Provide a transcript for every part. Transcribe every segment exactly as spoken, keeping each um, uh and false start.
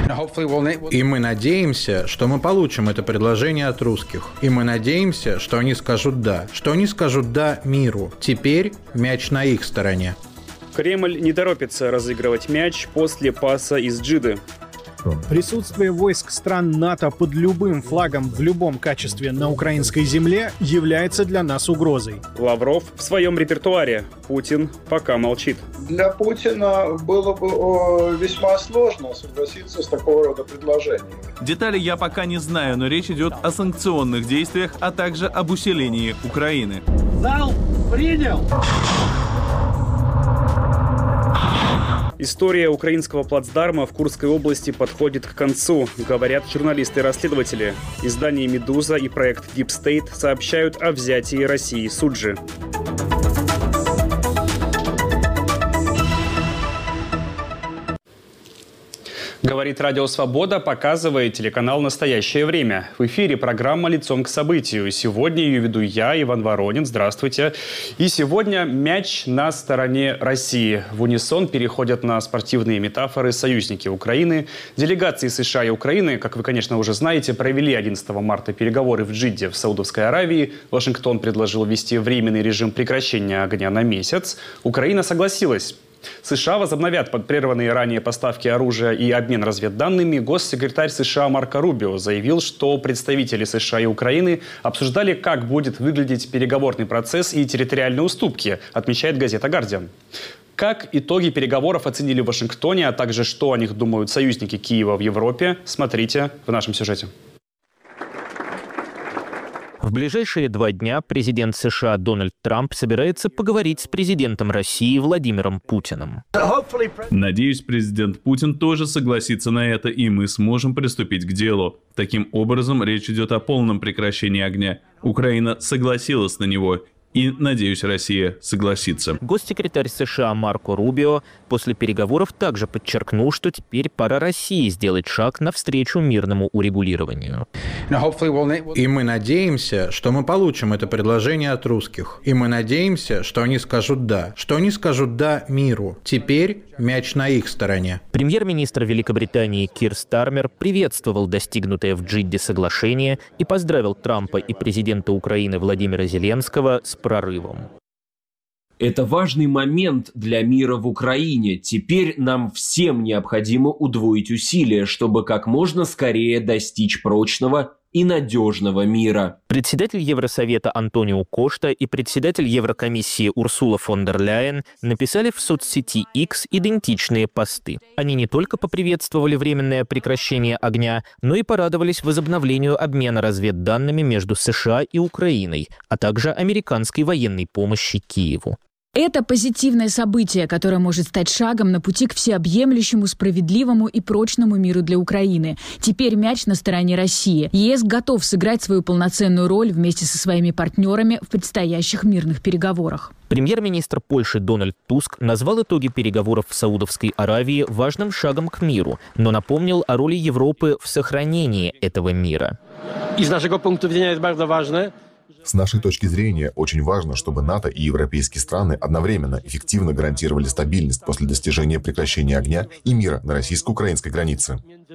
И мы надеемся, что мы получим это предложение от русских. И мы надеемся, что они скажут «да». Что они скажут «да» миру. Теперь мяч на их стороне. Кремль не торопится разыгрывать мяч после паса из Джиды. Присутствие войск стран НАТО под любым флагом в любом качестве на украинской земле является для нас угрозой. Лавров в своем репертуаре. Путин пока молчит. Для Путина было бы весьма сложно согласиться с такого рода предложениями. Детали я пока не знаю, но речь идет о санкционных действиях, а также об усилении Украины. Зал принял! История украинского плацдарма в Курской области подходит к концу, говорят журналисты-расследователи. Издание «Медуза» и проект Deep State сообщают о взятии России Суджи. Говорит Радио Свобода, показывает телеканал «Настоящее время». В эфире программа «Лицом к событию». Сегодня ее веду я, Иван Воронин. Здравствуйте. И сегодня мяч на стороне России. В унисон переходят на спортивные метафоры союзники Украины. Делегации США и Украины, как вы, конечно, уже знаете, провели одиннадцатого марта переговоры в Джидде в Саудовской Аравии. Вашингтон предложил ввести временный режим прекращения огня на месяц. Украина согласилась. США возобновят прерванные ранее поставки оружия и обмен разведданными. Госсекретарь США Марко Рубио заявил, что представители США и Украины обсуждали, как будет выглядеть переговорный процесс и территориальные уступки, отмечает газета «Гардиан». Как итоги переговоров оценили в Вашингтоне, а также что о них думают союзники Киева в Европе, смотрите в нашем сюжете. В ближайшие два дня президент США Дональд Трамп собирается поговорить с президентом России Владимиром Путиным. Надеюсь, президент Путин тоже согласится на это, и мы сможем приступить к делу. Таким образом, речь идет о полном прекращении огня. Украина согласилась на него. И, надеюсь, Россия согласится. Госсекретарь США Марко Рубио после переговоров также подчеркнул, что теперь пора России сделать шаг навстречу мирному урегулированию. И мы надеемся, что мы получим это предложение от русских. И мы надеемся, что они скажут «да». Что они скажут «да» миру. Теперь мяч на их стороне. Премьер-министр Великобритании Кир Стармер приветствовал достигнутое в Джидде соглашение и поздравил Трампа и президента Украины Владимира Зеленского с прорывом. Это важный момент для мира в Украине. Теперь нам всем необходимо удвоить усилия, чтобы как можно скорее достичь прочного и надежного мира. Председатель Евросовета Антонио Кошта и председатель Еврокомиссии Урсула фон дер Ляйен написали в соцсети X идентичные посты. Они не только поприветствовали временное прекращение огня, но и порадовались возобновлению обмена разведданными между США и Украиной, а также американской военной помощи Киеву. Это позитивное событие, которое может стать шагом на пути к всеобъемлющему, справедливому и прочному миру для Украины. Теперь мяч на стороне России. ЕС готов сыграть свою полноценную роль вместе со своими партнерами в предстоящих мирных переговорах. Премьер-министр Польши Дональд Туск назвал итоги переговоров в Саудовской Аравии важным шагом к миру, но напомнил о роли Европы в сохранении этого мира. Из нашего пункта зрения это очень важно. С нашей точки зрения, очень важно, чтобы НАТО и европейские страны одновременно эффективно гарантировали стабильность после достижения прекращения огня и мира на российско-украинской границе.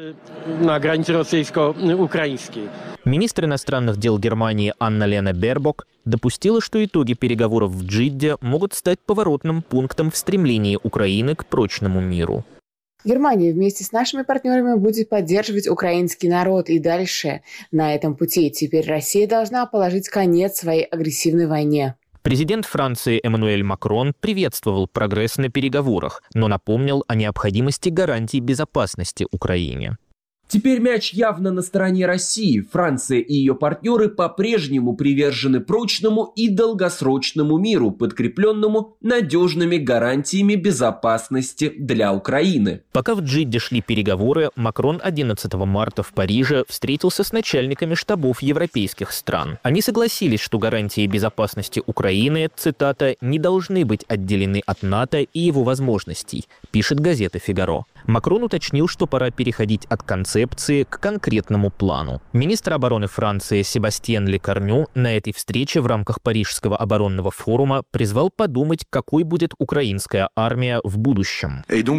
На границе российско-украинской. Министр иностранных дел Германии Анна-Лена Бербок допустила, что итоги переговоров в Джидде могут стать поворотным пунктом в стремлении Украины к прочному миру. Германия вместе с нашими партнерами будет поддерживать украинский народ и дальше на этом пути. Теперь Россия должна положить конец своей агрессивной войне. Президент Франции Эммануэль Макрон приветствовал прогресс на переговорах, но напомнил о необходимости гарантий безопасности Украине. Теперь мяч явно на стороне России. Франция и ее партнеры по-прежнему привержены прочному и долгосрочному миру, подкрепленному надежными гарантиями безопасности для Украины. Пока в Джидде шли переговоры, Макрон одиннадцатого марта в Париже встретился с начальниками штабов европейских стран. Они согласились, что гарантии безопасности Украины, цитата, «не должны быть отделены от НАТО и его возможностей», пишет газета «Фигаро». Макрон уточнил, что пора переходить от концепции к конкретному плану. Министр обороны Франции Себастьен Лекорню на этой встрече в рамках Парижского оборонного форума призвал подумать, какой будет украинская армия в будущем.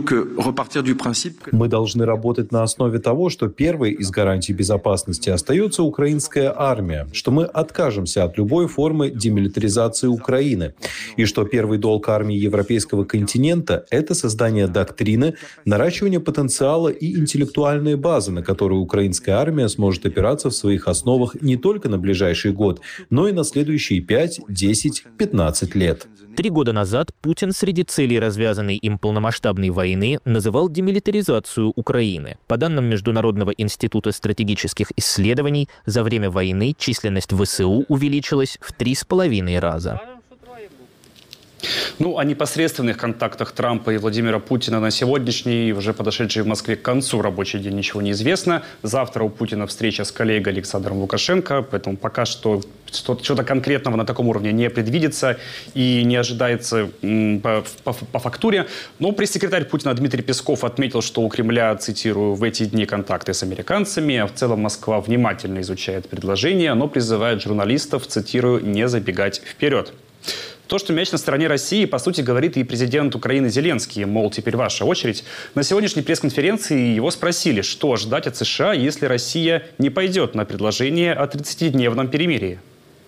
Мы должны работать на основе того, что первой из гарантий безопасности остается украинская армия, что мы откажемся от любой формы демилитаризации Украины, и что первый долг армии европейского континента – это создание доктрины, наращивание потенциала и интеллектуальной базы, на которую украинская армия сможет опираться в своих основах не только на ближайший год, но и на следующие пять, десять, пятнадцать лет. Три года назад Путин среди целей развязанной им полномасштабной войны называл демилитаризацию Украины. По данным Международного института стратегических исследований, за время войны численность ВСУ увеличилась в три с половиной раза. Ну, о непосредственных контактах Трампа и Владимира Путина на сегодняшний, уже подошедший в Москве к концу рабочий день, ничего не известно. Завтра у Путина встреча с коллегой Александром Лукашенко, поэтому пока что что-то конкретного на таком уровне не предвидится и не ожидается по, по, по фактуре. Но пресс-секретарь Путина Дмитрий Песков отметил, что у Кремля, цитирую, в эти дни контакты с американцами, а в целом Москва внимательно изучает предложение, но призывает журналистов, цитирую, не забегать вперед. То, что мяч на стороне России, по сути, говорит и президент Украины Зеленский, мол, теперь ваша очередь. На сегодняшней пресс-конференции его спросили, что ждать от США, если Россия не пойдет на предложение о тридцатидневном перемирии.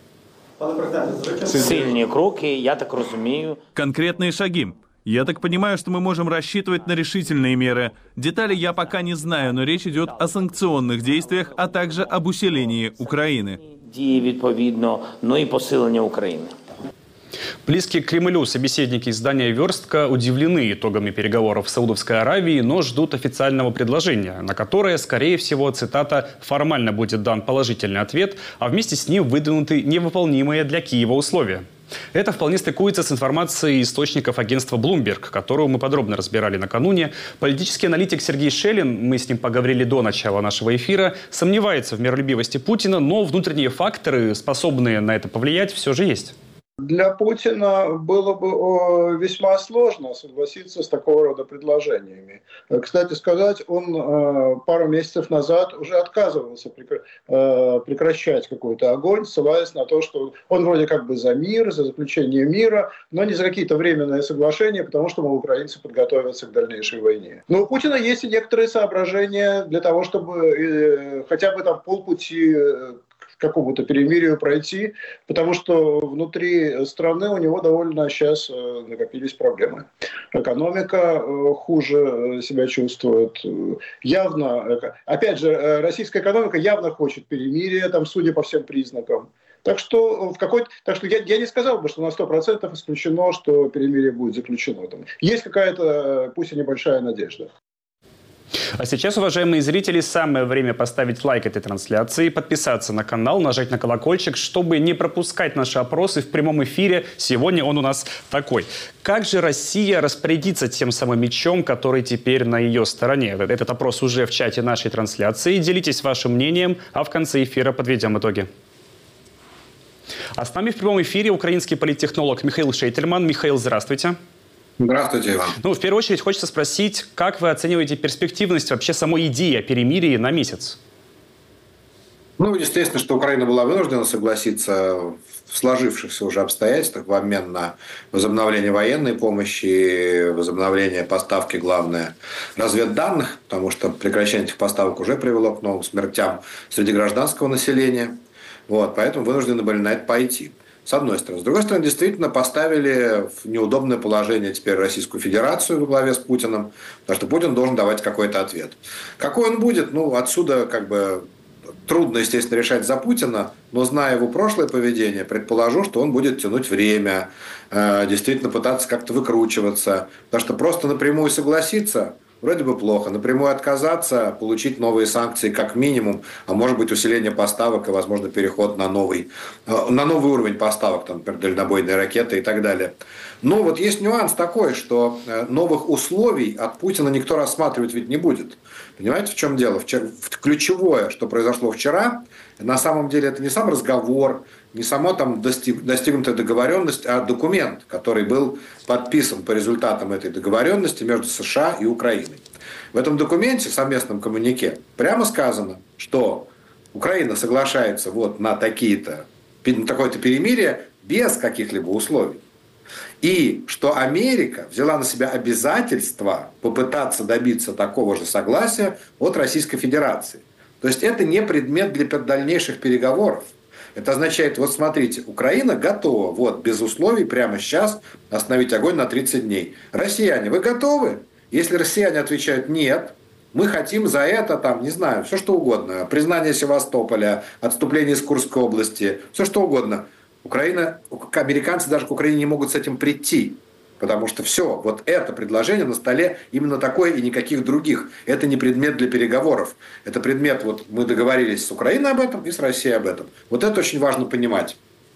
Сильные кроки, я так разумею. Конкретные шаги. Я так понимаю, что мы можем рассчитывать на решительные меры. Детали я пока не знаю, но речь идет о санкционных действиях, а также об усилении Украины. Дії відповідно, ну і посилення України. Близкие к Кремлю собеседники издания «Верстка» удивлены итогами переговоров в Саудовской Аравии, но ждут официального предложения, на которое, скорее всего, цитата, «формально будет дан положительный ответ, а вместе с ним выдвинуты невыполнимые для Киева условия». Это вполне стыкуется с информацией источников агентства Bloomberg, которую мы подробно разбирали накануне. Политический аналитик Сергей Шелин, мы с ним поговорили до начала нашего эфира, сомневается в миролюбивости Путина, но внутренние факторы, способные на это повлиять, все же есть. Для Путина было бы весьма сложно согласиться с такого рода предложениями. Кстати сказать, он пару месяцев назад уже отказывался прекращать какой-то огонь, ссылаясь на то, что он вроде как бы за мир, за заключение мира, но не за какие-то временные соглашения, потому что, мол, украинцы подготовятся к дальнейшей войне. Но у Путина есть и некоторые соображения для того, чтобы хотя бы там полпути к какому-то перемирию пройти, потому что внутри страны у него довольно сейчас накопились проблемы. Экономика хуже себя чувствует. Явно, опять же, российская экономика явно хочет перемирия, там, судя по всем признакам. Так что, в какой-то, так что я, я не сказал бы, что на сто процентов исключено, что перемирие будет заключено. Там есть какая-то, пусть и небольшая надежда. А сейчас, уважаемые зрители, самое время поставить лайк этой трансляции, подписаться на канал, нажать на колокольчик, чтобы не пропускать наши опросы в прямом эфире. Сегодня он у нас такой. Как же Россия распорядится тем самым мечом, который теперь на ее стороне? Этот опрос уже в чате нашей трансляции. Делитесь вашим мнением, а в конце эфира подведем итоги. А с нами в прямом эфире украинский политтехнолог Михаил Шейтельман. Михаил, здравствуйте. Здравствуйте, Иван. Ну, в первую очередь хочется спросить, как вы оцениваете перспективность вообще самой идеи о перемирии на месяц? Ну, естественно, что Украина была вынуждена согласиться в сложившихся уже обстоятельствах в обмен на возобновление военной помощи, возобновление поставки, главное, разведданных, потому что прекращение этих поставок уже привело к новым смертям среди гражданского населения. Вот, поэтому вынуждены были на это пойти. С одной стороны. С другой стороны, действительно поставили в неудобное положение теперь Российскую Федерацию во главе с Путиным, потому что Путин должен давать какой-то ответ. Какой он будет, ну, отсюда как бы трудно, естественно, решать за Путина, но зная его прошлое поведение, предположу, что он будет тянуть время, действительно пытаться как-то выкручиваться, потому что просто напрямую согласиться вроде бы плохо. Напрямую отказаться, получить новые санкции как минимум, а может быть усиление поставок и, возможно, переход на новый, на новый уровень поставок, там, например, дальнобойные ракеты и так далее. Но вот есть нюанс такой, что новых условий от Путина никто рассматривать ведь не будет. Понимаете, в чем дело? Ключевое, что произошло вчера, на самом деле это не сам разговор, не сама там достиг, достигнутая договоренность, а документ, который был подписан по результатам этой договоренности между США и Украиной. В этом документе, совместном коммюнике, прямо сказано, что Украина соглашается вот на такие-то, на такое-то перемирие без каких-либо условий. И что Америка взяла на себя обязательство попытаться добиться такого же согласия от Российской Федерации. То есть это не предмет для дальнейших переговоров. Это означает, вот смотрите, Украина готова вот без условий прямо сейчас остановить огонь на тридцать дней. Россияне, вы готовы? Если россияне отвечают «нет», мы хотим за это, там, не знаю, все что угодно. Признание Севастополя, отступление из Курской области, все что угодно. Украина, американцы даже к Украине не могут с этим прийти. Потому что все, вот это предложение на столе именно такое и никаких других. Это не предмет для переговоров. Это предмет, вот мы договорились с Украиной об этом и с Россией об этом. Вот это очень важно понимать.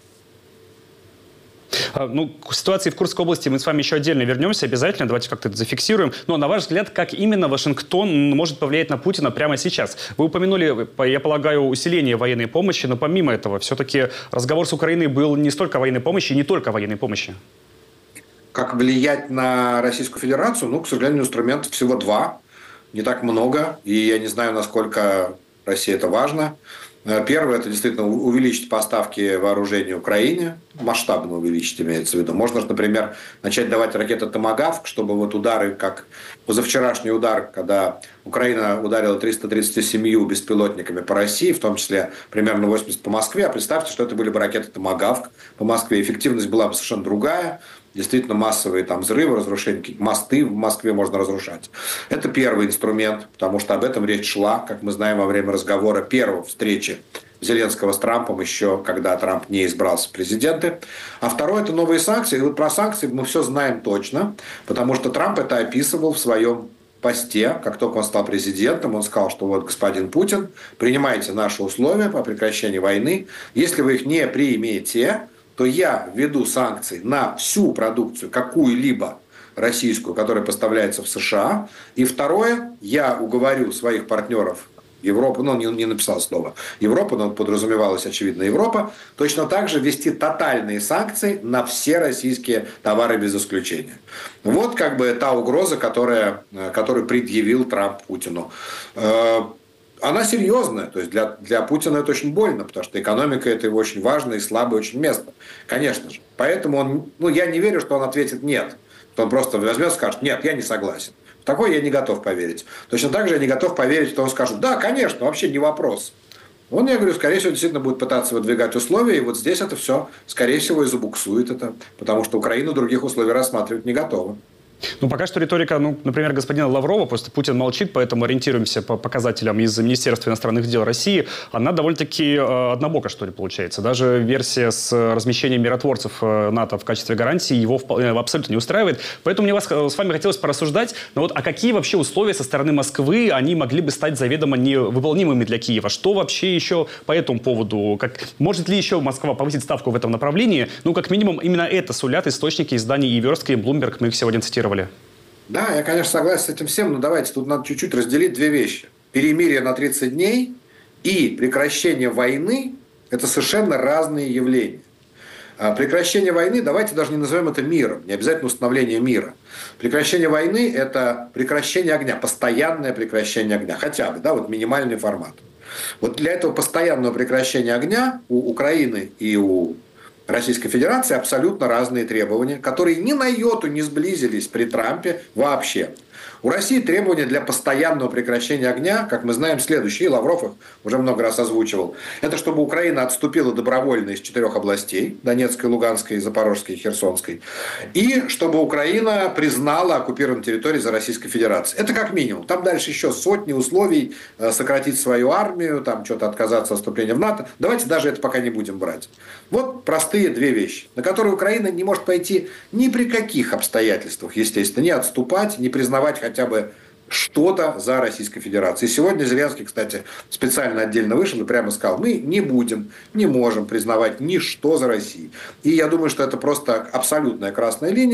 Ну, к ситуации в Курской области мы с вами еще отдельно вернемся обязательно. Давайте как-то это зафиксируем. Но, на ваш взгляд, как именно Вашингтон может повлиять на Путина прямо сейчас? Вы упомянули, я полагаю, усиление военной помощи, но помимо этого, все-таки разговор с Украиной был не столько о военной помощи, не только о военной помощи. Как влиять на Российскую Федерацию? Ну, к сожалению, инструментов всего два. Не так много. И я не знаю, насколько России это важно. Первое – это действительно увеличить поставки вооружений Украине, масштабно увеличить, имеется в виду. Можно же, например, начать давать ракеты «Томагавк», чтобы вот удары, как позавчерашний удар, когда Украина ударила триста тридцать семь беспилотниками по России, в том числе примерно восемьдесят по Москве. А представьте, что это были бы ракеты «Томагавк» по Москве. Эффективность была бы совершенно другая. Действительно массовые там взрывы, разрушения, мосты в Москве можно разрушать. Это первый инструмент, потому что об этом речь шла, как мы знаем, во время разговора первой встречи Зеленского с Трампом, еще когда Трамп не избрался в президенты. А второе – это новые санкции. И вот про санкции мы все знаем точно, потому что Трамп это описывал в своем посте, как только он стал президентом. Он сказал, что вот, господин Путин, принимайте наши условия по прекращению войны. Если вы их не примете, то я введу санкции на всю продукцию, какую-либо российскую, которая поставляется в США. И второе, я уговорю своих партнеров Европы, ну, он не, не написал слово Европа, но подразумевалось, очевидно, Европа, точно так же ввести тотальные санкции на все российские товары без исключения. Вот как бы та угроза, которая, которую предъявил Трамп Путину. Она серьезная, то есть для, для Путина это очень больно, потому что экономика – это его очень важное и слабое очень место, конечно же. Поэтому он, ну, я не верю, что он ответит «нет», что он просто возьмет и скажет «нет, я не согласен». В такое я не готов поверить. Точно так же я не готов поверить, что он скажет «да, конечно, вообще не вопрос». Он, я говорю, скорее всего, действительно будет пытаться выдвигать условия, и вот здесь это все, скорее всего, и забуксует это, потому что Украина других условий рассматривать не готова. Ну, пока что риторика, ну, например, господина Лаврова, просто Путин молчит, поэтому ориентируемся по показателям из Министерства иностранных дел России. Она довольно-таки э, однобока, что ли, получается. Даже версия с размещением миротворцев э, НАТО в качестве гарантии его вполне, абсолютно не устраивает. Поэтому мне вас, с вами хотелось порассуждать, но вот, а какие вообще условия со стороны Москвы, они могли бы стать заведомо невыполнимыми для Киева? Что вообще еще по этому поводу? Как, может ли еще Москва повысить ставку в этом направлении? Ну, как минимум, именно это сулят источники изданий и Верстка, и Bloomberg, мы их сегодня цитировали. Да, я, конечно, согласен с этим всем, но давайте тут надо чуть-чуть разделить две вещи. Перемирие на тридцать дней и прекращение войны – это совершенно разные явления. Прекращение войны, давайте даже не назовем это миром, не обязательно установление мира. Прекращение войны – это прекращение огня, постоянное прекращение огня, хотя бы, да, вот минимальный формат. Вот для этого постоянного прекращения огня у Украины и у Российской Федерации абсолютно разные требования, которые ни на йоту не сблизились при Трампе вообще. У России требования для постоянного прекращения огня, как мы знаем, следующие, Лавров их уже много раз озвучивал. Это чтобы Украина отступила добровольно из четырех областей, Донецкой, Луганской, Запорожской и Херсонской, и чтобы Украина признала оккупированные территории за Российской Федерацией. Это как минимум. Там дальше еще сотни условий: сократить свою армию, там что-то отказаться от вступления в НАТО. Давайте даже это пока не будем брать. Вот простые две вещи, на которые Украина не может пойти ни при каких обстоятельствах, естественно, не отступать, не признавать хотя бы что-то за Российской Федерацией. И сегодня Зеленский, кстати, специально отдельно вышел и прямо сказал: мы не будем, не можем признавать ничто за Россию. И я думаю, что это просто абсолютная красная линия.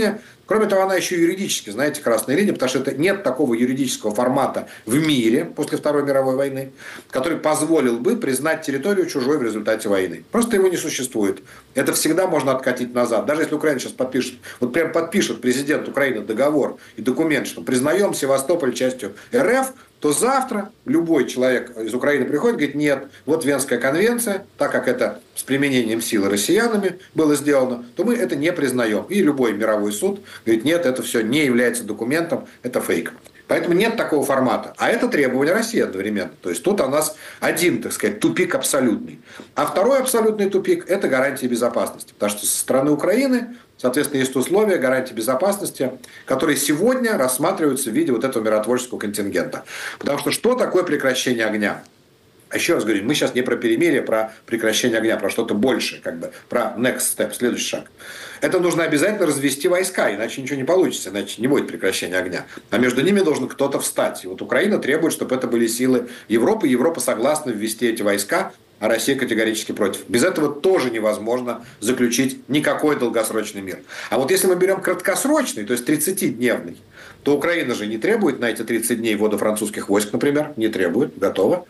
Кроме того, она еще юридически, знаете, красная линия, потому что это нет такого юридического формата в мире после Второй мировой войны, который позволил бы признать территорию чужой в результате войны. Просто его не существует. Это всегда можно откатить назад. Даже если Украина сейчас подпишет, вот прям подпишет президент Украины договор и документ, что признаем Севастополь частью РФ, то завтра любой человек из Украины приходит и говорит, нет, вот Венская конвенция, так как это с применением силы россиянами было сделано, то мы это не признаем. И любой мировой суд говорит, нет, это все не является документом, это фейк. Поэтому нет такого формата. А это требование России одновременно. То есть тут у нас один, так сказать, тупик абсолютный. А второй абсолютный тупик – это гарантии безопасности. Потому что со стороны Украины, соответственно, есть условия гарантии безопасности, которые сегодня рассматриваются в виде вот этого миротворческого контингента. Потому что что такое прекращение огня? Еще раз говорю, мы сейчас не про перемирие, про прекращение огня, про что-то большее, как бы, про next step, следующий шаг. Это нужно обязательно развести войска, иначе ничего не получится, иначе не будет прекращения огня. А между ними должен кто-то встать. И вот Украина требует, чтобы это были силы Европы. Европа согласна ввести эти войска, а Россия категорически против. Без этого тоже невозможно заключить никакой долгосрочный мир. А вот если мы берем краткосрочный, то есть тридцатидневный, то Украина же не требует на эти тридцать дней ввода французских войск, например, не требует, готова.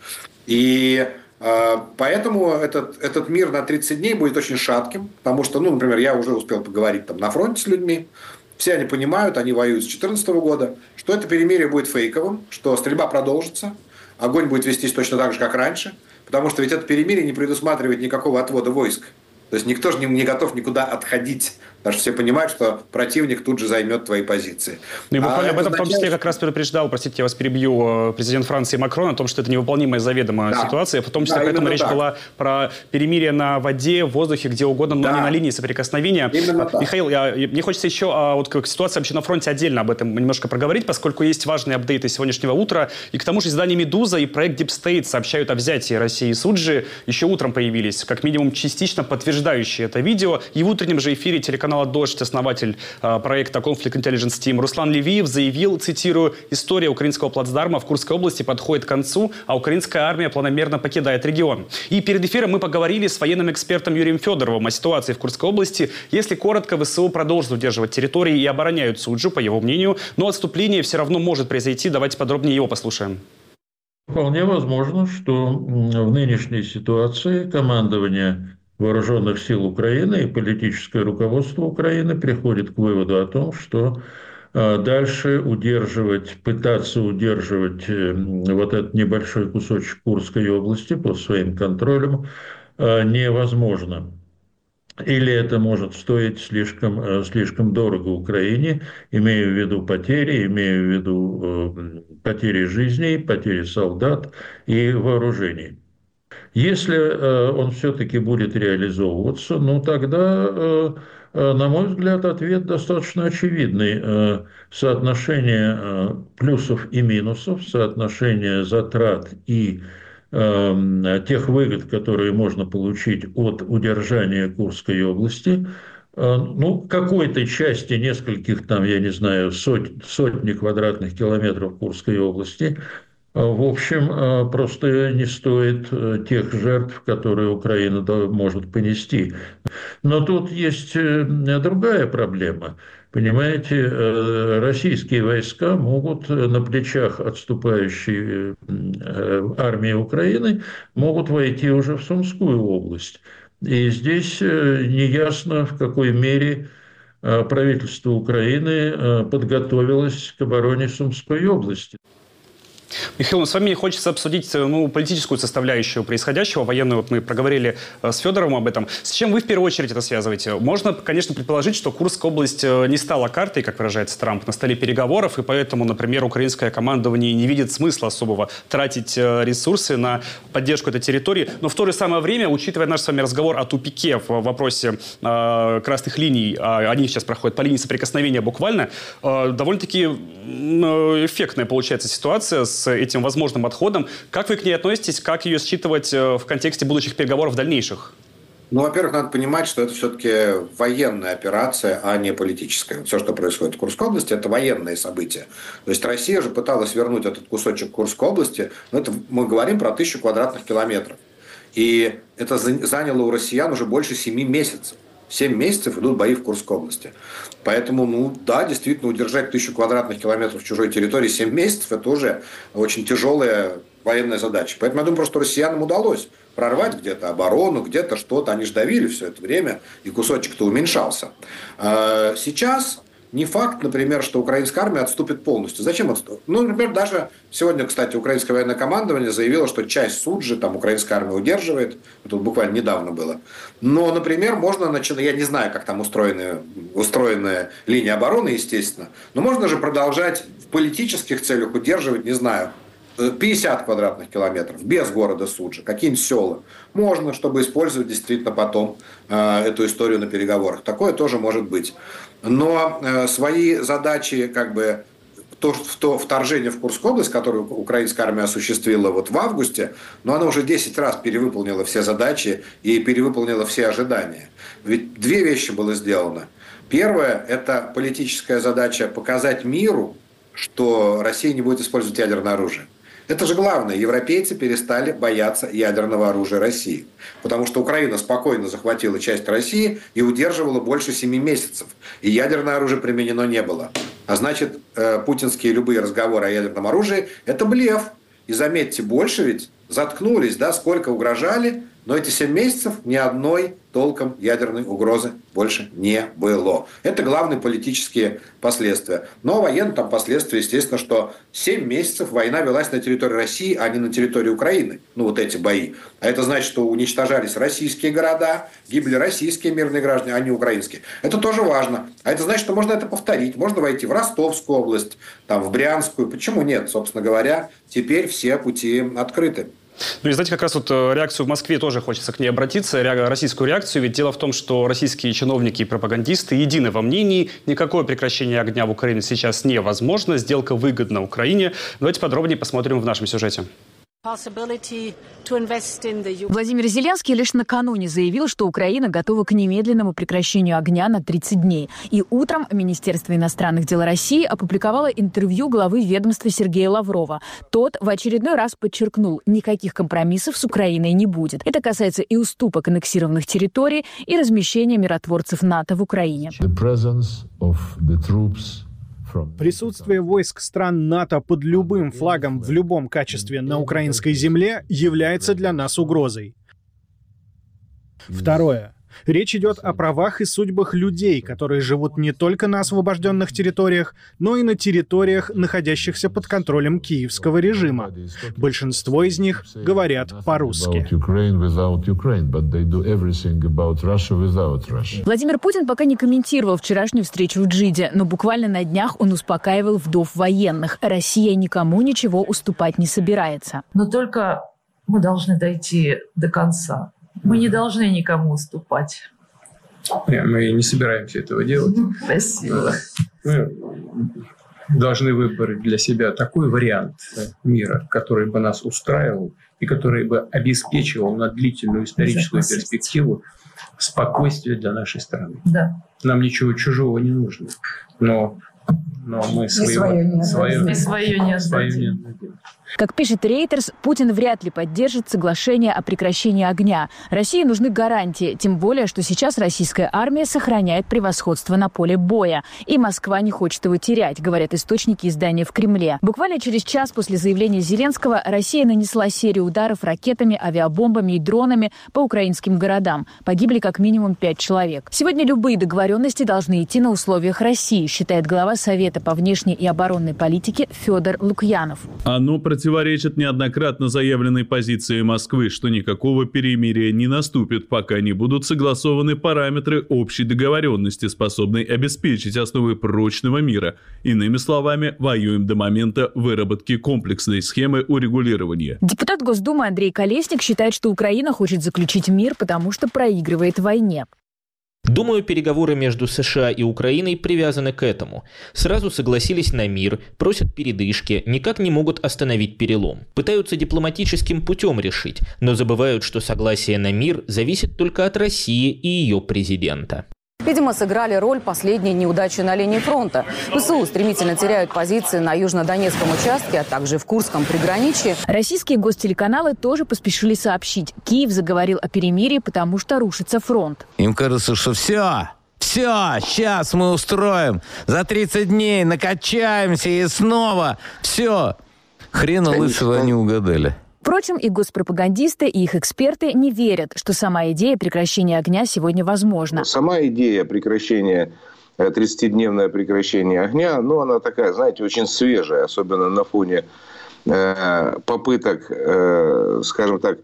И э, поэтому этот, этот мир на тридцать дней будет очень шатким, потому что, ну, например, я уже успел поговорить там на фронте с людьми, все они понимают, они воюют с две тысячи четырнадцатого года, что это перемирие будет фейковым, что стрельба продолжится, огонь будет вестись точно так же, как раньше, потому что ведь это перемирие не предусматривает никакого отвода войск. То есть никто же не, не готов никуда отходить, потому что все понимают, что противник тут же займет твои позиции. Ну и буквально а об этом означает... в том числе как раз предупреждал, простите, я вас перебью, президент Франции Макрон о том, что это невыполнимая заведомо да. ситуация, в том числе да, поэтому речь так. была про перемирие на воде, в воздухе, где угодно, но да. не на линии соприкосновения. А, Михаил, я, мне хочется еще а, вот к ситуации вообще на фронте отдельно об этом немножко проговорить, поскольку есть важные апдейты сегодняшнего утра, и к тому же издание «Медуза» и проект Deep State сообщают о взятии России Суджи, еще утром появились, как минимум частично подтверждающие это видео. И в утреннем же эфире телеканала «Дождь» основатель э, проекта Conflict Intelligence Team Руслан Левиев заявил, цитирую, «История украинского плацдарма в Курской области подходит к концу, а украинская армия планомерно покидает регион». И перед эфиром мы поговорили с военным экспертом Юрием Федоровым о ситуации в Курской области. Если коротко, ВСУ продолжат удерживать территории и обороняют Суджу, по его мнению, но отступление все равно может произойти. Давайте подробнее его послушаем. Вполне возможно, что в нынешней ситуации командование Вооруженных сил Украины и политическое руководство Украины приходит к выводу о том, что дальше удерживать, пытаться удерживать вот этот небольшой кусочек Курской области под своим контролем невозможно. Или это может стоить слишком, слишком дорого Украине, имея в виду потери, имея в виду потери жизней, потери солдат и вооружений. Если э, он все-таки будет реализовываться, ну тогда, э, э, на мой взгляд, ответ достаточно очевидный. Э, соотношение э, плюсов и минусов, соотношение затрат и э, тех выгод, которые можно получить от удержания Курской области, э, ну, какой-то части, нескольких там, я не знаю, сот, сотни квадратных километров Курской области, в общем, просто не стоит тех жертв, которые Украина может понести. Но тут есть другая проблема. Понимаете, российские войска могут на плечах отступающей армии Украины могут войти уже в Сумскую область. И здесь неясно, в какой мере правительство Украины подготовилось к обороне Сумской области. Михаил, с вами хочется обсудить ну, политическую составляющую происходящего, военную. Вот мы проговорили с Федоровым об этом. С чем вы в первую очередь это связываете? Можно, конечно, предположить, что Курская область не стала картой, как выражается Трамп, на столе переговоров, и поэтому, например, украинское командование не видит смысла особого тратить ресурсы на поддержку этой территории. Но в то же самое время, учитывая наш с вами разговор о тупике в вопросе э, красных линий, а они сейчас проходят по линии соприкосновения буквально, э, довольно-таки э, эффектная получается ситуация с с этим возможным отходом. Как вы к ней относитесь? Как ее считывать в контексте будущих переговоров дальнейших? Ну, во-первых, надо понимать, что это все-таки военная операция, а не политическая. Все, что происходит в Курской области, это военные события. То есть Россия же пыталась вернуть этот кусочек Курской области, но это мы говорим про тысячу квадратных километров. И это заняло у россиян уже больше семи месяцев. семь месяцев идут бои в Курской области. Поэтому, ну да, действительно, удержать тысячу квадратных километров чужой территории семь месяцев – это уже очень тяжелая военная задача. Поэтому я думаю, просто россиянам удалось прорвать где-то оборону, где-то что-то. Они же давили все это время, и кусочек-то уменьшался. Сейчас не факт, например, что украинская армия отступит полностью. Зачем отступить? Ну, например, даже сегодня, кстати, украинское военное командование заявило, что часть Суджи там украинская армия удерживает. Это буквально недавно было. Но, например, можно начинать, я не знаю, как там устроены, устроена линия обороны, естественно, но можно же продолжать в политических целях удерживать, не знаю, пятьдесят квадратных километров без города Суджи, какие-нибудь села. Можно, чтобы использовать действительно потом э, эту историю на переговорах. Такое тоже может быть. Но э, свои задачи, как бы, то, то вторжение в Курскую область, которое украинская армия осуществила вот в августе, но она уже десять раз перевыполнила все задачи и перевыполнила все ожидания. Ведь две вещи было сделано. Первое – это политическая задача показать миру, что Россия не будет использовать ядерное оружие. Это же главное. Европейцы перестали бояться ядерного оружия России. Потому что Украина спокойно захватила часть России и удерживала больше семи месяцев. И ядерное оружие применено не было. А значит, путинские любые разговоры о ядерном оружии – это блеф. И заметьте, больше ведь заткнулись, да, сколько угрожали, но эти семь месяцев ни одной толком ядерной угрозы больше не было. Это главные политические последствия. Но военные там последствия, естественно, что семь месяцев война велась на территории России, а не на территории Украины. Ну, вот эти бои. А это значит, что уничтожались российские города, гибли российские мирные граждане, а не украинские. Это тоже важно. А это значит, что можно это повторить. Можно войти в Ростовскую область, там, в Брянскую. Почему нет? Собственно говоря, теперь все пути открыты. Ну и знаете, как раз вот реакцию в Москве тоже хочется к ней обратиться, российскую реакцию. Ведь дело в том, что российские чиновники и пропагандисты едины во мнении, никакое прекращение огня в Украине сейчас невозможно, сделка выгодна Украине. Давайте подробнее посмотрим в нашем сюжете. Владимир Зеленский лишь накануне заявил, что Украина готова к немедленному прекращению огня на тридцать дней. И утром Министерство иностранных дел России опубликовало интервью главы ведомства Сергея Лаврова. Тот в очередной раз подчеркнул, никаких компромиссов с Украиной не будет. Это касается и уступок аннексированных территорий, и размещения миротворцев НАТО в Украине. Присутствие войск стран НАТО под любым флагом в любом качестве на украинской земле является для нас угрозой. Второе. Речь идет о правах и судьбах людей, которые живут не только на освобожденных территориях, но и на территориях, находящихся под контролем киевского режима. Большинство из них говорят по-русски. Владимир Путин пока не комментировал вчерашнюю встречу в Джиде, но буквально на днях он успокаивал вдов военных. Россия никому ничего уступать не собирается. Но только мы должны дойти до конца. Мы не должны никому уступать. Мы не собираемся этого делать. Спасибо. Мы должны выбрать для себя такой вариант мира, который бы нас устраивал и который бы обеспечивал на длительную историческую перспективу спокойствие для нашей страны. Да. Нам ничего чужого не нужно. Но, но мы своего, свое, свое не отдадим. Как пишет Reuters, Путин вряд ли поддержит соглашение о прекращении огня. России нужны гарантии, тем более, что сейчас российская армия сохраняет превосходство на поле боя. И Москва не хочет его терять, говорят источники издания в Кремле. Буквально через час после заявления Зеленского Россия нанесла серию ударов ракетами, авиабомбами и дронами по украинским городам. Погибли как минимум пять человек. Сегодня любые договоренности должны идти на условиях России, считает глава Совета по внешней и оборонной политике Федор Лукьянов. Оно противоречит неоднократно заявленной позиции Москвы, что никакого перемирия не наступит, пока не будут согласованы параметры общей договоренности, способной обеспечить основы прочного мира. Иными словами, воюем до момента выработки комплексной схемы урегулирования. Депутат Госдумы Андрей Колесник считает, что Украина хочет заключить мир, потому что проигрывает в войне. Думаю, переговоры между США и Украиной привязаны к этому. Сразу согласились на мир, просят передышки, никак не могут остановить перелом. Пытаются дипломатическим путем решить, но забывают, что согласие на мир зависит только от России и ее президента. Видимо, сыграли роль последней неудачи на линии фронта. ВСУ стремительно теряют позиции на южнодонецком участке, а также в Курском приграничье. Российские гостелеканалы тоже поспешили сообщить. Киев заговорил о перемирии, потому что рушится фронт. Им кажется, что все, все, сейчас мы устроим. За тридцать дней накачаемся и снова все. Хрена лысого они угадали. Впрочем, и госпропагандисты, и их эксперты не верят, что сама идея прекращения огня сегодня возможна. Сама идея прекращения, тридцатидневное прекращение огня, ну, она такая, знаете, очень свежая, особенно на фоне э, попыток, э, скажем так,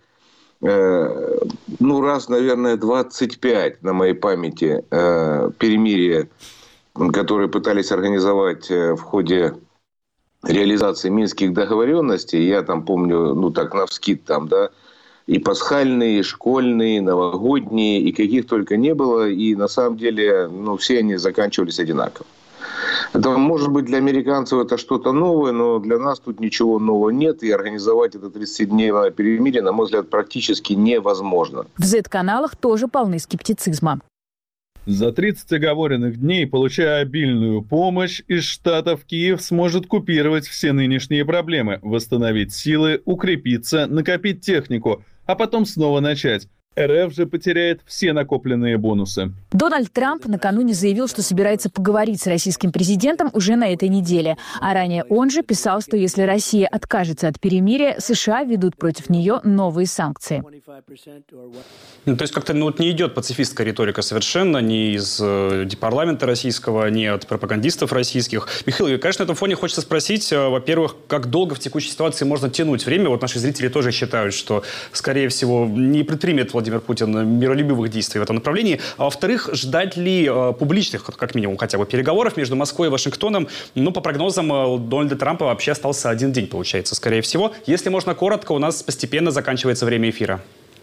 э, ну, раз, наверное, двадцать пять на моей памяти э, перемирия, которые пытались организовать в ходе реализации минских договоренностей. Я там помню, ну так навскид там, да, и пасхальные, и школьные, и новогодние, и каких только не было. И на самом деле, ну, все они заканчивались одинаково. Это, может быть, для американцев это что-то новое, но для нас тут ничего нового нет. И организовать это тридцатидневное перемирие, на мой взгляд, практически невозможно. В зет-каналах тоже полны скептицизма. За тридцать оговоренных дней, получая обильную помощь из Штатов, Киев сможет купировать все нынешние проблемы, восстановить силы, укрепиться, накопить технику, а потом снова начать. эр эф же потеряет все накопленные бонусы. Дональд Трамп накануне заявил, что собирается поговорить с российским президентом уже на этой неделе. А ранее он же писал, что если Россия откажется от перемирия, США ведут против нее новые санкции. Ну, то есть как-то ну, вот не идет пацифистская риторика совершенно ни из э, парламента российского, ни от пропагандистов российских. Михаил, конечно, на этом фоне хочется спросить, э, во-первых, как долго в текущей ситуации можно тянуть время? Вот наши зрители тоже считают, что, скорее всего, не предпримет Владимир Путин миролюбивых действий в этом направлении. А во-вторых, ждать ли э, публичных, как минимум, хотя бы переговоров между Москвой и Вашингтоном? Ну, по прогнозам э, у Дональда Трампа вообще остался один день, получается, скорее всего. Если можно коротко, у нас постепенно заканчивается время эфира.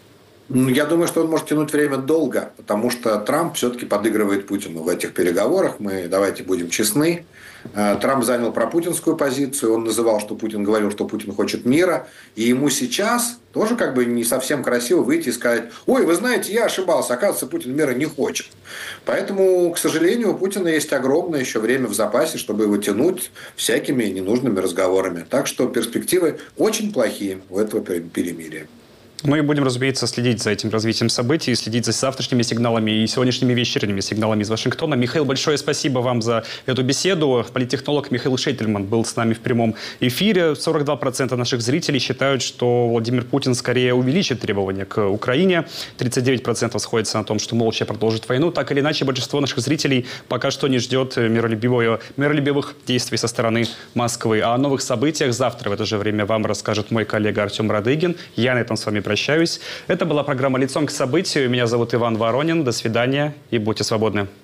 Я думаю, что он может тянуть время долго, потому что Трамп все-таки подыгрывает Путину в этих переговорах. Мы, давайте будем честны. Трамп занял пропутинскую позицию. Он называл, что Путин говорил, что Путин хочет мира. И ему сейчас тоже как бы не совсем красиво выйти и сказать: ой, вы знаете, я ошибался, оказывается, Путин мира не хочет. Поэтому, к сожалению, у Путина есть огромное еще время в запасе, чтобы его тянуть всякими ненужными разговорами. Так что перспективы очень плохие у этого перемирия. Мы будем, разумеется, следить за этим развитием событий, следить за завтрашними сигналами и сегодняшними вечерними сигналами из Вашингтона. Михаил, большое спасибо вам за эту беседу. Политтехнолог Михаил Шейтельман был с нами в прямом эфире. сорок два процента наших зрителей считают, что Владимир Путин скорее увеличит требования к Украине. тридцать девять процентов сходится на том, что молча продолжит войну. Так или иначе, большинство наших зрителей пока что не ждет миролюбивых действий со стороны Москвы. А о новых событиях завтра в это же время вам расскажет мой коллега Артем Радыгин. Я на этом с вами прощаюсь. Прощаюсь. Это была программа «Лицом к событию». Меня зовут Иван Воронин. До свидания и будьте свободны.